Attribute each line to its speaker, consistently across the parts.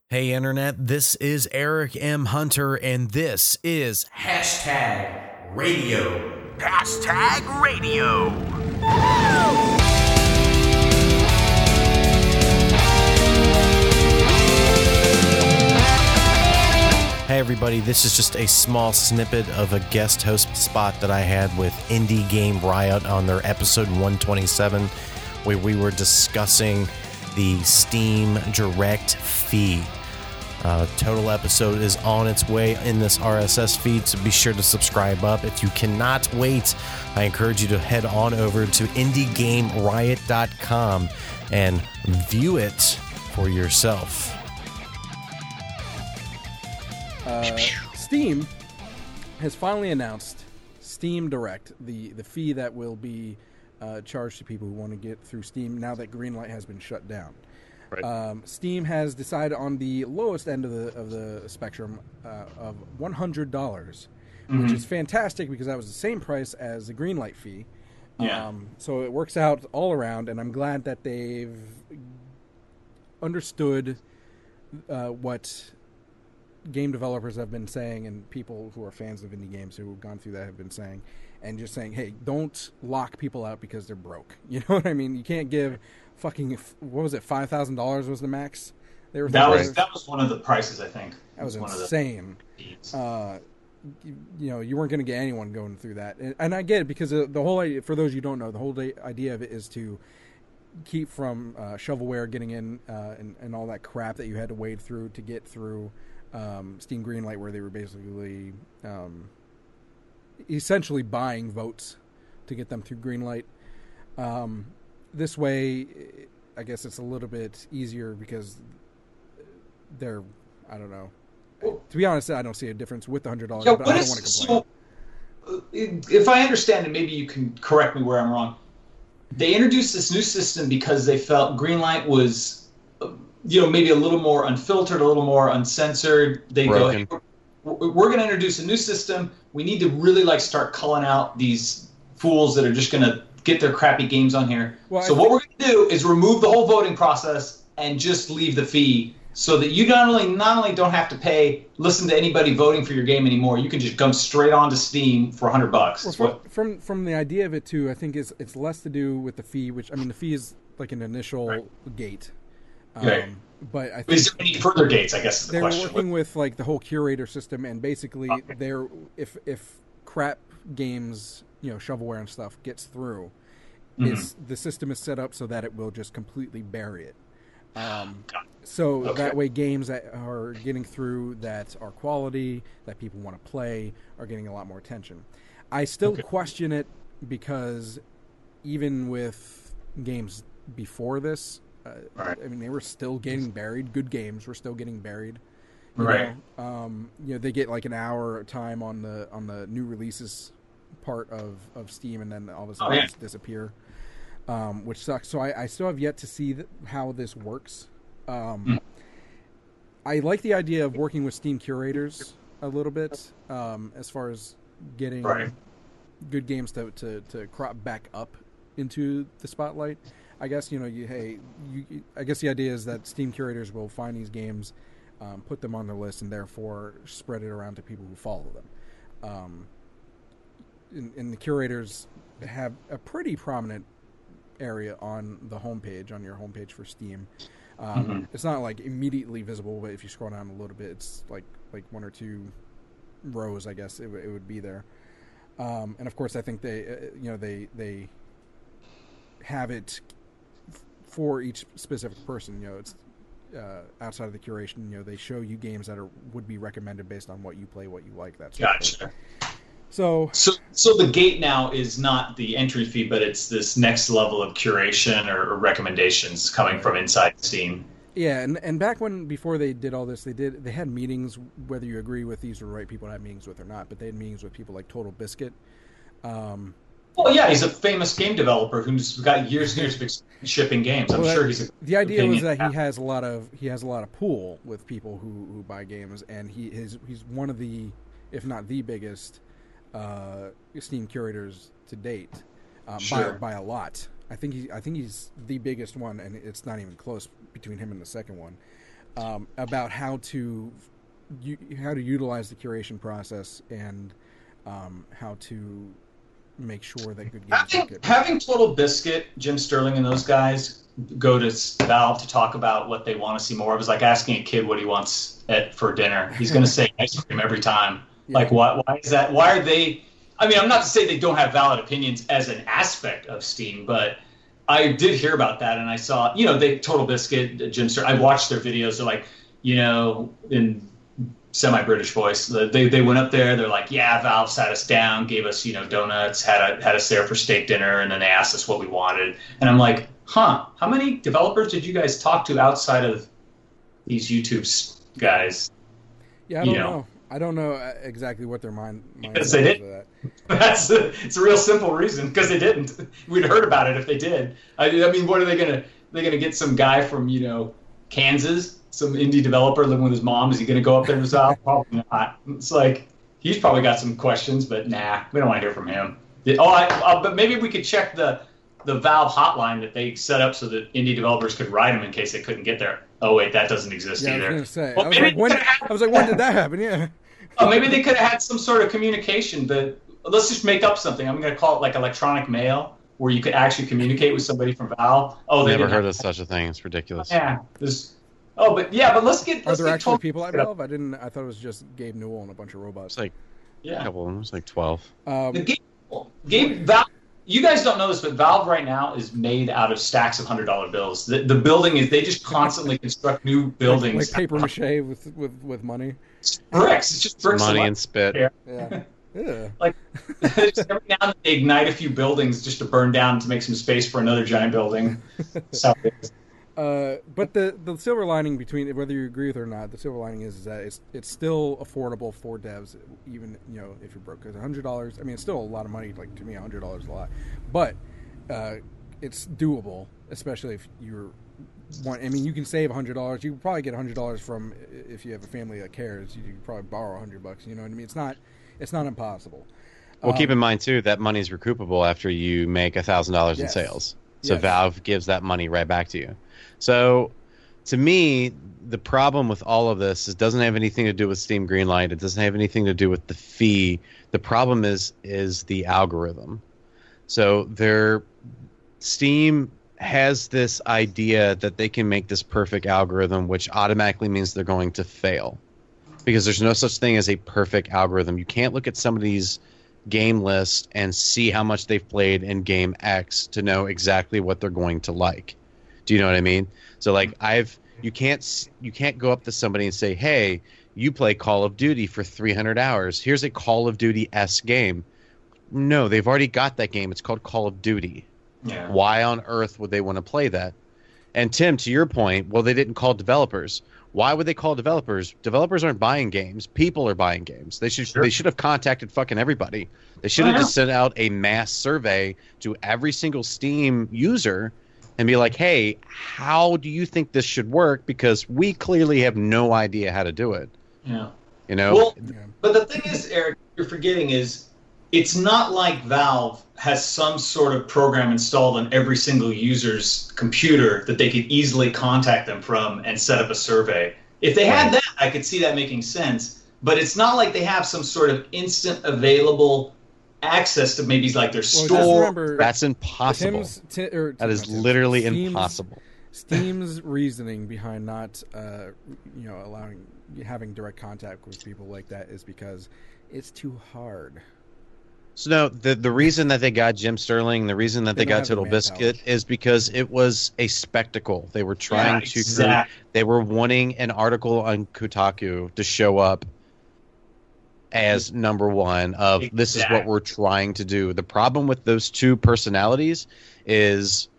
Speaker 1: Hey Internet, this is Eric M. Hunter, and this is
Speaker 2: Hashtag Radio.
Speaker 3: Hashtag Radio.
Speaker 1: Hey everybody, this is just a small snippet of a guest host spot that I had with Indie Game Riot on their episode 127, where we were discussing the Steam Direct fee. Total episode is on its way in this RSS feed, so be sure to subscribe up. If you cannot wait, I encourage you to head on over to indiegameriot.com and view it for yourself.
Speaker 4: Steam has finally announced Steam Direct, the fee that will be charged to people who want to get through Steam now that Greenlight has been shut down. Right. Steam has decided on the lowest end of the spectrum of $100, which is fantastic because that was the same price as the Greenlight fee.
Speaker 2: Yeah.
Speaker 4: So it works out all around, and I'm glad that they've understood what game developers have been saying and people who are fans of indie games who have gone through that have been saying, and just saying, hey, don't lock people out because they're broke. You know what I mean? You can't give fucking, what was it, $5,000 was the max?
Speaker 2: That was one of the prices, I think.
Speaker 4: That was insane. You weren't going to get anyone going through that. And I get it because the whole idea, for those you don't know, the whole idea of it is to keep from shovelware getting in and all that crap that you had to wade through to get through Steam Greenlight, where they were basically essentially buying votes to get them through Greenlight. This way, I guess it's a little bit easier because they're, I don't know. To be honest, I don't see a difference with the $100, but I don't want to complain.
Speaker 2: So, if I understand it, maybe you can correct me where I'm wrong. They introduced this new system because they felt Greenlight was, maybe a little more unfiltered, a little more uncensored. They go, hey, we're going to introduce a new system. We need to really start calling out these fools that are just going to get their crappy games on here. What we're going to do is remove the whole voting process and just leave the fee so that you not only don't have to listen to anybody voting for your game anymore. You can just come straight onto Steam for $100.
Speaker 4: Well, from the idea of it too, I think it's less to do with the fee, which, I mean, the fee is like an initial gate.
Speaker 2: Right.
Speaker 4: But I think
Speaker 2: is there any further gates, I guess is the question.
Speaker 4: They're working with the whole curator system, and basically if crap games, shovelware and stuff gets through, the system is set up so that it will just completely bury it. That way games that are getting through that are quality, that people want to play, are getting a lot more attention. I still question it because even with games before this, I mean, they were still getting buried. Good games were still getting buried. They get like an hour time on the new releases part of Steam, and then all of a sudden just disappear, which sucks. So I still have yet to see how this works. I like the idea of working with Steam curators a little bit, as far as getting good games to crop back up into the spotlight. I guess I guess the idea is that Steam curators will find these games, put them on their list, and therefore spread it around to people who follow them. And the curators have a pretty prominent area on the homepage, on your homepage for Steam. It's not like immediately visible, but if you scroll down a little bit, it's like one or two rows, I guess it would be there. And of course, I think they have it for each specific person. It's outside of the curation. They show you games that would be recommended based on what you play, what you like. That's
Speaker 2: gotcha.
Speaker 4: So
Speaker 2: the gate now is not the entry fee, but it's this next level of curation or recommendations coming from inside Steam.
Speaker 4: Yeah, and back before they did all this, they had meetings, whether you agree with these are the right people to have meetings with or not, but they had meetings with people like Total Biscuit.
Speaker 2: Well, yeah, he's a famous game developer who's got years and years of experience shipping games. I'm sure he's.
Speaker 4: The idea was that he has a lot of pull with people who buy games, and he's one of the, if not the biggest, Steam curators to date, by a lot. I think he's the biggest one, and it's not even close between him and the second one. about how to utilize the curation process and how to make sure that good games
Speaker 2: having Total Biscuit, Jim Sterling, and those guys go to Valve to talk about what they want to see more of is like asking a kid what he wants for dinner. He's going to say ice cream every time. Yeah. Like, why is that? Why are they? I mean, I'm not to say they don't have valid opinions as an aspect of Steam, but I did hear about that, and I saw, they Total Biscuit, Jim Sterling. I watched their videos. They're like, in semi-British voice, they went up there. They're like, yeah, Valve sat us down, gave us donuts, had us there for steak dinner, and then they asked us what we wanted. And I'm like, how many developers did you guys talk to outside of these YouTube guys?
Speaker 4: Yeah, I don't know. I don't know exactly what their mind
Speaker 2: because they did. It's a real simple reason, because they didn't. We'd heard about it if they did. I mean, what are they gonna? They're gonna get some guy from Kansas, some indie developer living with his mom. Is he gonna go up there to Valve? Probably not. It's like he's probably got some questions, but nah, we don't want to hear from him. But maybe we could check the Valve hotline that they set up so that indie developers could write them in case they couldn't get there. Oh wait, that doesn't exist either.
Speaker 4: I was going to say. I was like, when did that happen? Yeah.
Speaker 2: Oh, maybe they could have had some sort of communication, but let's just make up something. I'm going to call it like electronic mail, where you could actually communicate with somebody from Valve. Oh, they
Speaker 5: never heard of such a thing. It's ridiculous.
Speaker 2: Yeah. But let's get.
Speaker 4: Are there actually people at Valve? I thought it was just Gabe Newell and a bunch of robots.
Speaker 5: It's like a couple of them. It's like 12.
Speaker 2: Valve. You guys don't know this, but Valve right now is made out of stacks of $100 bills. The building is, they just constantly construct new buildings.
Speaker 4: Like paper mache with money.
Speaker 2: It's bricks. It's just bricks.
Speaker 5: Money and spit.
Speaker 4: Yeah. Yeah.
Speaker 2: Like every now and then they ignite a few buildings just to burn down to make some space for another giant building. So it is.
Speaker 4: But the silver lining between, whether you agree with it or not, the silver lining is that it's still affordable for devs, even if you're broke. Because $100, I mean, it's still a lot of money. Like, to me, $100 is a lot, but it's doable, especially if you're one. I mean, you can save $100. You can probably get $100 from, if you have a family that cares. You can probably borrow $100. You know what I mean? It's not impossible.
Speaker 5: Well, keep in mind too that money's recoupable after you make $1,000 in sales. So Valve gives that money right back to you. So, to me, the problem with all of this doesn't have anything to do with Steam Greenlight. It doesn't have anything to do with the fee. The problem is the algorithm. So, Steam has this idea that they can make this perfect algorithm, which automatically means they're going to fail, because there's no such thing as a perfect algorithm. You can't look at somebody's game list and see how much they've played in game X to know exactly what they're going to like. Do you know what I mean? So like you can't go up to somebody and say, "Hey, you play Call of Duty for 300 hours. Here's a Call of Duty-esque game." No, they've already got that game. It's called Call of Duty.
Speaker 2: Yeah.
Speaker 5: Why on earth would they want to play that? And Tim, to your point, well, they didn't call developers. Why would they call developers? Developers aren't buying games. People are buying games. They should have contacted fucking everybody. They should have just sent out a mass survey to every single Steam user and be like, "Hey, how do you think this should work? Because we clearly have no idea how to do it."
Speaker 2: Yeah.
Speaker 5: Well,
Speaker 2: but the thing is, Eric, you're forgetting is it's not like Valve has some sort of program installed on every single user's computer that they could easily contact them from and set up a survey. If they had that, I could see that making sense. But it's not like they have some sort of instant available access to maybe like their store.
Speaker 4: Remember,
Speaker 5: that's impossible. That is literally impossible.
Speaker 4: Steam's reasoning behind not, having direct contact with people like that is because it's too hard.
Speaker 5: So no, the reason that they got Jim Sterling, the reason that they got Total Biscuit is because it was a spectacle. They were trying to they were wanting an article on Kotaku to show up as number one of this is what we're trying to do. The problem with those two personalities is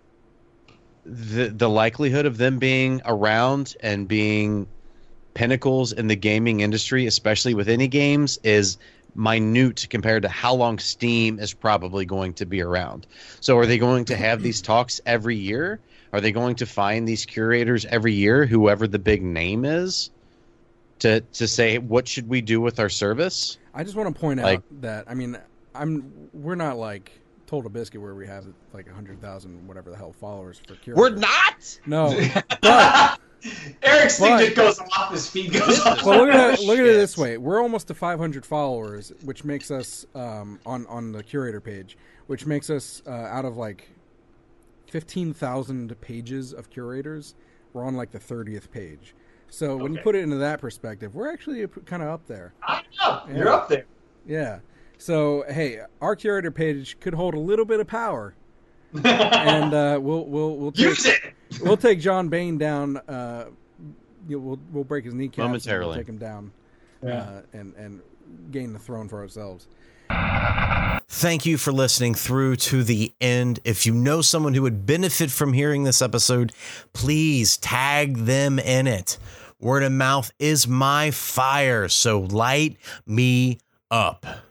Speaker 5: the likelihood of them being around and being pinnacles in the gaming industry, especially with indie games, is minute compared to how long Steam is probably going to be around. So are they going to have these talks every year? Are they going to find these curators every year, whoever the big name is, to say, what should we do with our service?
Speaker 4: I just want to point out that, I mean, we're not like Total Biscuit where we have like 100,000 whatever the hell followers for curators.
Speaker 5: We're not?
Speaker 4: No.
Speaker 2: Eric's thing just goes off. His feed goes off.
Speaker 4: Well, look at it this way: we're almost to 500 followers, which makes us on the curator page, which makes us out of like 15,000 pages of curators, we're on like the 30th page. So when you put it into that perspective, we're actually kind of up there.
Speaker 2: I know. Yeah. You're up there.
Speaker 4: Yeah. So hey, our curator page could hold a little bit of power, and we'll
Speaker 2: use it.
Speaker 4: We'll take John Bain down. We'll break his kneecaps
Speaker 5: momentarily.
Speaker 4: And take him down, and gain the throne for ourselves.
Speaker 1: Thank you for listening through to the end. If you know someone who would benefit from hearing this episode, please tag them in it. Word of mouth is my fire, so light me up.